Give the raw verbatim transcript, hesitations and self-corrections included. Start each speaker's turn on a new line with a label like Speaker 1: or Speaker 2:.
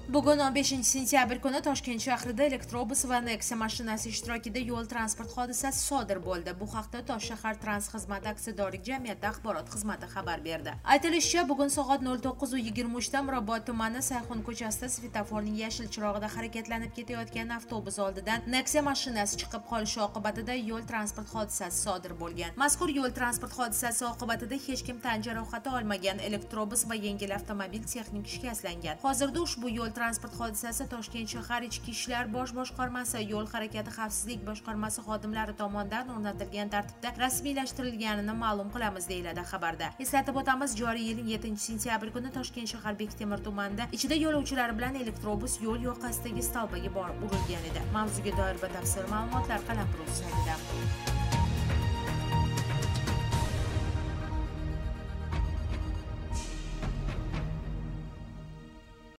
Speaker 1: Bugun o'n beshinchi sentyabr kuni Toshkent shahrida elektrobus va Nexia mashinasi ishtirokida yo'l transport hodisasi sodir bo'ldi. Bu haqda Toshshahar Trans xizmati aksiyadorlik jamiyati axborot xizmati xabar berdi. Aytilishicha, bugun soat nol to'qqiz yigirma uch da Mirobod tumani Sayxun ko'chasida svetoforning yashil chirog'ida harakatlanib ketayotgan avtobus oldidan Nexia mashinasi chiqib qolishi oqibatida yo'l transport hodisasi sodir bo'lgan. Mazkur yo'l transport hodisasi oqibatida hech kim tan jarohati olmagan. Elektrobus va yengil avtomobil texnik shikastlangan. Hozirda ushbu yo'l transport hodisasi Toshkent shahar Ichki ishlar bosh boshqarmasi, yo'l harakati xavfsizlik boshqarmasi xodimlari tomonidan o'rnatilgan tartibda rasmiylashtirilganini ma'lum qilamiz, deyiladi xabarda. Eslatib o'tamiz, joriy yilning yettinchi sentyabr kuni Toshkent shahar Bektemir tumanida ichida yo'lovchilar bilan elektrobus yo'l yoqasidagi stolbaga borib urilgan edi. Mavzuga doir batafsil ma'lumotlar Qalampir saytida.